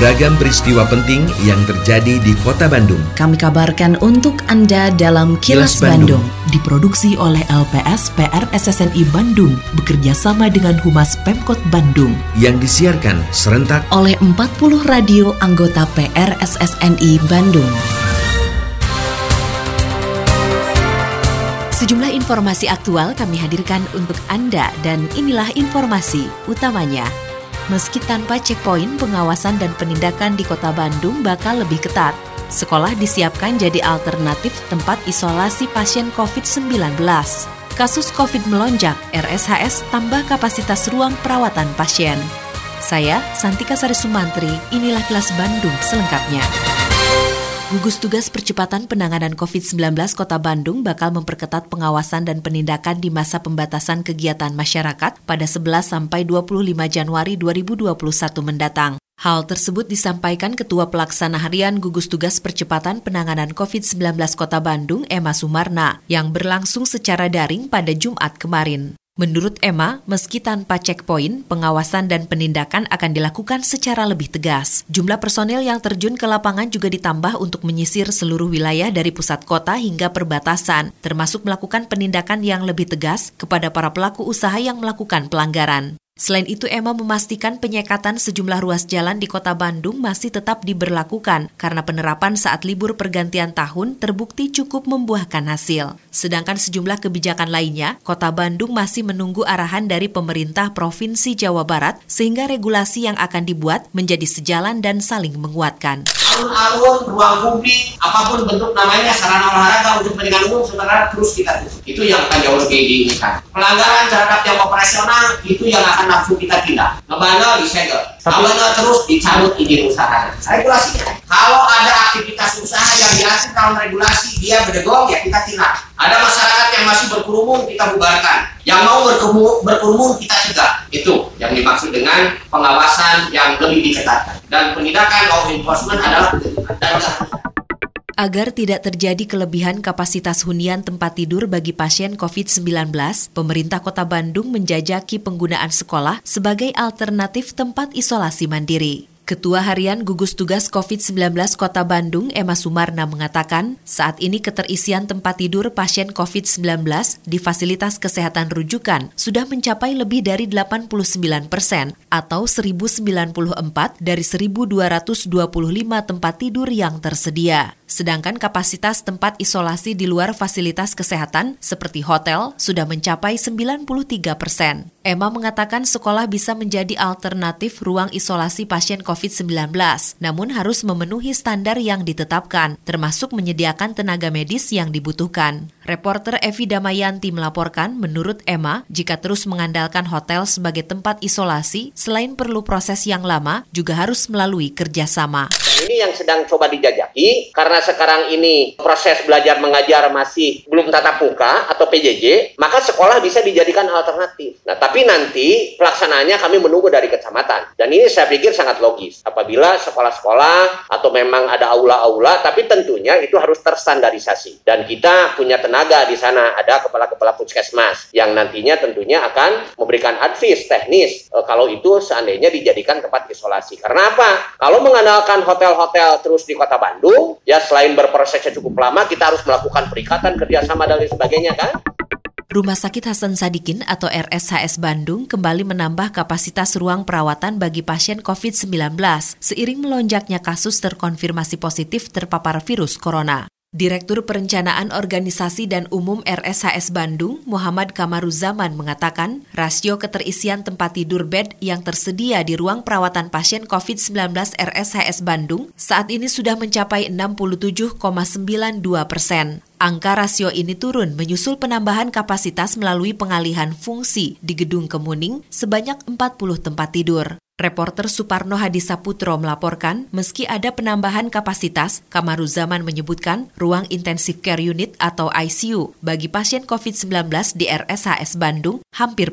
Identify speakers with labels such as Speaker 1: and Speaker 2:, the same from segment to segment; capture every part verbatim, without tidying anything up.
Speaker 1: Beragam peristiwa penting yang terjadi di Kota Bandung
Speaker 2: kami kabarkan untuk Anda dalam Kilas, Kilas Bandung. Bandung. Diproduksi oleh L P S P R S S N I Bandung bekerja sama dengan Humas Pemkot Bandung.
Speaker 1: Yang disiarkan serentak
Speaker 2: oleh empat puluh radio anggota P R S S N I Bandung. Sejumlah informasi aktual kami hadirkan untuk Anda dan inilah informasi utamanya. Meski tanpa checkpoint, pengawasan dan penindakan di Kota Bandung bakal lebih ketat. Sekolah disiapkan jadi alternatif tempat isolasi pasien covid sembilan belas. Kasus COVID melonjak, R S H S tambah kapasitas ruang perawatan pasien. Saya, Santika Sari Sumantri, inilah Kilas Bandung selengkapnya. Gugus Tugas Percepatan Penanganan covid sembilan belas Kota Bandung bakal memperketat pengawasan dan penindakan di masa pembatasan kegiatan masyarakat pada sebelas sampai dua puluh lima Januari dua ribu dua puluh satu mendatang. Hal tersebut disampaikan Ketua Pelaksana Harian Gugus Tugas Percepatan Penanganan covid sembilan belas Kota Bandung, Emma Sumarna, yang berlangsung secara daring pada Jumat kemarin. Menurut Emma, meski tanpa checkpoint, pengawasan dan penindakan akan dilakukan secara lebih tegas. Jumlah personel yang terjun ke lapangan juga ditambah untuk menyisir seluruh wilayah dari pusat kota hingga perbatasan, termasuk melakukan penindakan yang lebih tegas kepada para pelaku usaha yang melakukan pelanggaran. Selain itu, Emma memastikan penyekatan sejumlah ruas jalan di Kota Bandung masih tetap diberlakukan karena penerapan saat libur pergantian tahun terbukti cukup membuahkan hasil. Sedangkan sejumlah kebijakan lainnya, Kota Bandung masih menunggu arahan dari pemerintah Provinsi Jawa Barat sehingga regulasi yang akan dibuat menjadi sejalan dan saling menguatkan.
Speaker 3: Alun-alun, ruang publik, apapun bentuk namanya, sarana olahraga untuk kepentingan umum sebenarnya terus kita tutup. Itu yang akan jauh lebih diinginkan. Pelanggaran terhadap yang operasional itu yang akan langsung kita tindak. Ngebandel disegel, ngebandel terus dicabut izin usaha. Regulasinya. Kalau ada aktivitas usaha yang dihasilkan dalam regulasi dia berdegong, ya kita tindak. Ada masyarakat yang masih berkerumun, kita bubarkan. Yang mau berkerumun, berkerumun kita cegah. Itu yang dimaksud dengan pengawasan yang lebih diketatkan. Dan penindakan law enforcement adalah dan
Speaker 2: Agar tidak terjadi kelebihan kapasitas hunian tempat tidur bagi pasien covid sembilan belas, pemerintah Kota Bandung menjajaki penggunaan sekolah sebagai alternatif tempat isolasi mandiri. Ketua Harian Gugus Tugas covid sembilan belas Kota Bandung, Emma Sumarna, mengatakan saat ini keterisian tempat tidur pasien covid sembilan belas di fasilitas kesehatan rujukan sudah mencapai lebih dari delapan puluh sembilan persen atau seribu sembilan puluh empat dari seribu dua ratus dua puluh lima tempat tidur yang tersedia. Sedangkan kapasitas tempat isolasi di luar fasilitas kesehatan seperti hotel sudah mencapai sembilan puluh tiga persen. Emma mengatakan sekolah bisa menjadi alternatif ruang isolasi pasien covid sembilan belas, namun harus memenuhi standar yang ditetapkan, termasuk menyediakan tenaga medis yang dibutuhkan. Reporter Evi Damayanti melaporkan, menurut Emma, jika terus mengandalkan hotel sebagai tempat isolasi, selain perlu proses yang lama, juga harus melalui kerjasama.
Speaker 3: Ini yang sedang coba dijajaki, karena sekarang ini proses belajar mengajar masih belum tatap muka atau P J J, maka sekolah bisa dijadikan alternatif. Nah, tapi nanti pelaksanaannya kami menunggu dari kecamatan. Dan ini saya pikir sangat logis. Apabila sekolah-sekolah atau memang ada aula-aula, tapi tentunya itu harus terstandarisasi. Dan kita punya tenaga di sana, ada kepala-kepala puskesmas yang nantinya tentunya akan memberikan advice teknis e, kalau itu seandainya dijadikan tempat isolasi. Karena apa? Kalau mengandalkan hotel-hotel terus di Kota Bandung, ya selain berprosesnya cukup lama, kita harus melakukan perikatan, kerjasama dan lain sebagainya, kan?
Speaker 2: Rumah Sakit Hasan Sadikin atau R S H S Bandung kembali menambah kapasitas ruang perawatan bagi pasien covid sembilan belas seiring melonjaknya kasus terkonfirmasi positif terpapar virus corona. Direktur Perencanaan Organisasi dan Umum R S H S Bandung, Muhammad Kamaruzaman, mengatakan rasio keterisian tempat tidur bed yang tersedia di ruang perawatan pasien covid sembilan belas R S H S Bandung saat ini sudah mencapai enam puluh tujuh koma sembilan dua persen. Angka rasio ini turun menyusul penambahan kapasitas melalui pengalihan fungsi di Gedung Kemuning sebanyak empat puluh tempat tidur. Reporter Suparno Hadisaputro melaporkan, meski ada penambahan kapasitas, Kamaruzaman menyebutkan ruang intensive care unit atau I C U bagi pasien covid sembilan belas di R S H S Bandung hampir penuh.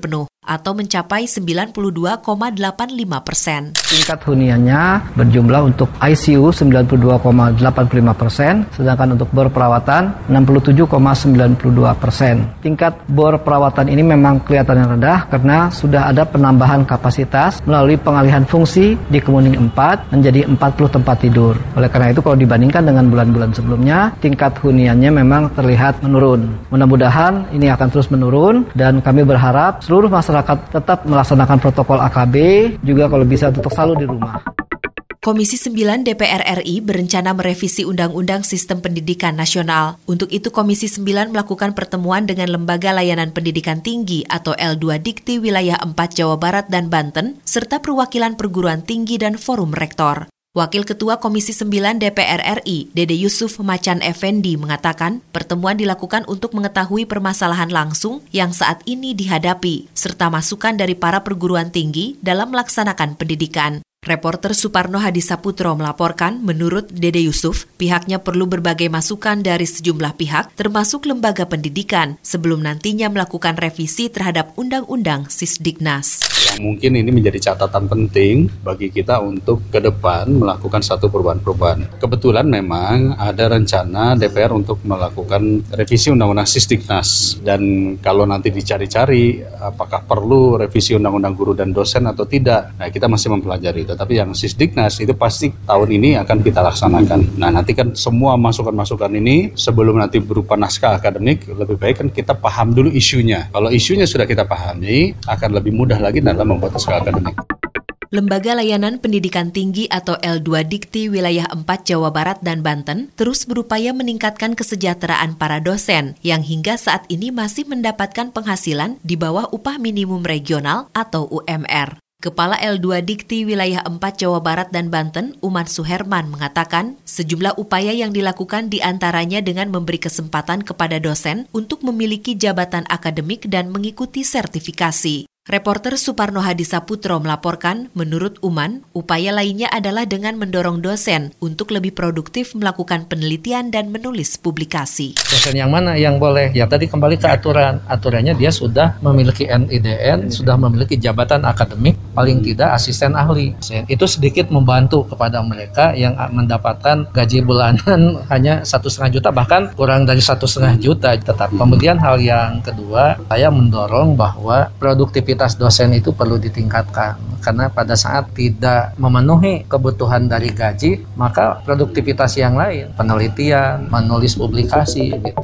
Speaker 2: atau mencapai sembilan puluh dua koma delapan lima persen.
Speaker 4: Tingkat huniannya berjumlah untuk I C U sembilan puluh dua koma delapan puluh lima persen, sedangkan untuk bor perawatan enam puluh tujuh koma sembilan puluh dua persen. Tingkat bor perawatan ini memang kelihatannya rendah karena sudah ada penambahan kapasitas melalui pengalihan fungsi di Kemuning empat menjadi empat puluh tempat tidur. Oleh karena itu kalau dibandingkan dengan bulan-bulan sebelumnya, tingkat huniannya memang terlihat menurun. Mudah-mudahan ini akan terus menurun dan kami berharap seluruh masyarakat tetap melaksanakan protokol A K B, juga kalau bisa tetap selalu di rumah.
Speaker 2: Komisi sembilan D P R R I berencana merevisi Undang-Undang Sistem Pendidikan Nasional. Untuk itu Komisi sembilan melakukan pertemuan dengan Lembaga Layanan Pendidikan Tinggi atau L dua Dikti Wilayah empat Jawa Barat dan Banten, serta perwakilan perguruan tinggi dan forum rektor. Wakil Ketua Komisi sembilan D P R R I, Dede Yusuf Macan Effendi, mengatakan pertemuan dilakukan untuk mengetahui permasalahan langsung yang saat ini dihadapi, serta masukan dari para perguruan tinggi dalam melaksanakan pendidikan. Reporter Suparno Hadisaputro melaporkan, menurut Dede Yusuf, pihaknya perlu berbagai masukan dari sejumlah pihak, termasuk lembaga pendidikan, sebelum nantinya melakukan revisi terhadap Undang-Undang Sisdiknas.
Speaker 5: Yang mungkin ini menjadi catatan penting bagi kita untuk ke depan melakukan satu perubahan-perubahan. Kebetulan memang ada rencana D P R untuk melakukan revisi Undang-Undang Sisdiknas. Dan kalau nanti dicari-cari apakah perlu revisi Undang-Undang Guru dan Dosen atau tidak, nah kita masih mempelajari. Tetapi yang Sisdiknas itu pasti tahun ini akan kita laksanakan. Nah nanti kan semua masukan-masukan ini sebelum nanti berupa naskah akademik, lebih baik kan kita paham dulu isunya. Kalau isunya sudah kita pahami, akan lebih mudah lagi dalam membuat naskah akademik.
Speaker 2: Lembaga Layanan Pendidikan Tinggi atau L dua Dikti Wilayah empat Jawa Barat dan Banten terus berupaya meningkatkan kesejahteraan para dosen yang hingga saat ini masih mendapatkan penghasilan di bawah upah minimum regional atau U M R. Kepala L dua Dikti Wilayah empat Jawa Barat dan Banten, Uman Suherman, mengatakan sejumlah upaya yang dilakukan diantaranya dengan memberi kesempatan kepada dosen untuk memiliki jabatan akademik dan mengikuti sertifikasi. Reporter Suparno Hadisaputro melaporkan, menurut Uman, upaya lainnya adalah dengan mendorong dosen untuk lebih produktif melakukan penelitian dan menulis publikasi.
Speaker 4: Dosen yang mana yang boleh? Ya tadi kembali ke aturan. Aturannya dia sudah memiliki N I D N, sudah memiliki jabatan akademik, paling tidak asisten ahli. Itu sedikit membantu kepada mereka yang mendapatkan gaji bulanan hanya satu setengah juta, bahkan kurang dari satu setengah juta. Tetap. Kemudian hal yang kedua, saya mendorong bahwa produktivitas dosen itu perlu ditingkatkan, karena pada saat tidak memenuhi kebutuhan dari gaji, maka produktivitas yang lain, penelitian, menulis publikasi gitu.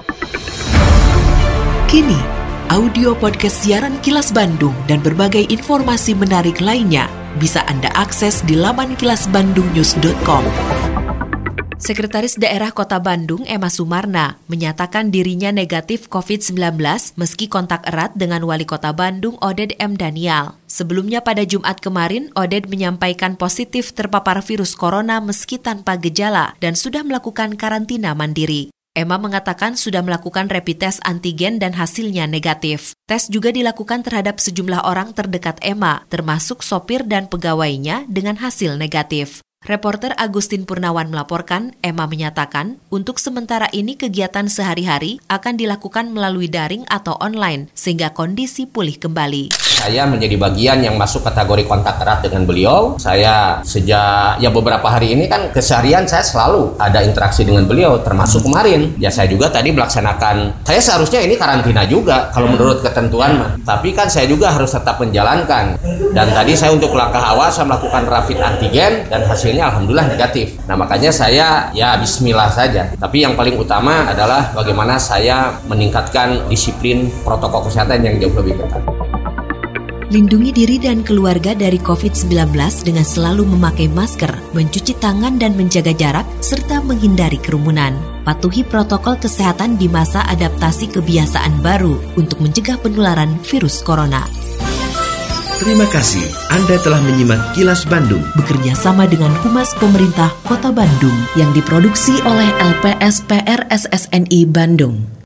Speaker 2: Kini, audio podcast siaran Kilas Bandung dan berbagai informasi menarik lainnya bisa Anda akses di laman kilas bandung news dot com. Sekretaris Daerah Kota Bandung, Emma Sumarna, menyatakan dirinya negatif covid sembilan belas meski kontak erat dengan Wali Kota Bandung, Oded M. Daniel. Sebelumnya pada Jumat kemarin, Oded menyampaikan positif terpapar virus corona meski tanpa gejala dan sudah melakukan karantina mandiri. Emma mengatakan sudah melakukan rapid test antigen dan hasilnya negatif. Tes juga dilakukan terhadap sejumlah orang terdekat Emma, termasuk sopir dan pegawainya dengan hasil negatif. Reporter Agustin Purnawan melaporkan, Emma menyatakan, untuk sementara ini kegiatan sehari-hari akan dilakukan melalui daring atau online, sehingga kondisi pulih kembali.
Speaker 3: Saya menjadi bagian yang masuk kategori kontak erat dengan beliau. Saya sejak ya beberapa hari ini kan keseharian saya selalu ada interaksi dengan beliau, termasuk kemarin. Ya saya juga tadi melaksanakan, saya seharusnya ini karantina juga kalau menurut ketentuan. Tapi kan saya juga harus tetap menjalankan. Dan tadi saya untuk langkah awal saya melakukan rapid antigen dan hasilnya alhamdulillah negatif. Nah makanya saya ya bismillah saja. Tapi yang paling utama adalah bagaimana saya meningkatkan disiplin protokol kesehatan yang jauh lebih ketat.
Speaker 2: Lindungi diri dan keluarga dari covid sembilan belas dengan selalu memakai masker, mencuci tangan dan menjaga jarak, serta menghindari kerumunan. Patuhi protokol kesehatan di masa adaptasi kebiasaan baru untuk mencegah penularan virus corona.
Speaker 1: Terima kasih Anda telah menyimak Kilas Bandung
Speaker 2: bekerja sama dengan Humas Pemerintah Kota Bandung yang diproduksi oleh L P S P R S S N I Bandung.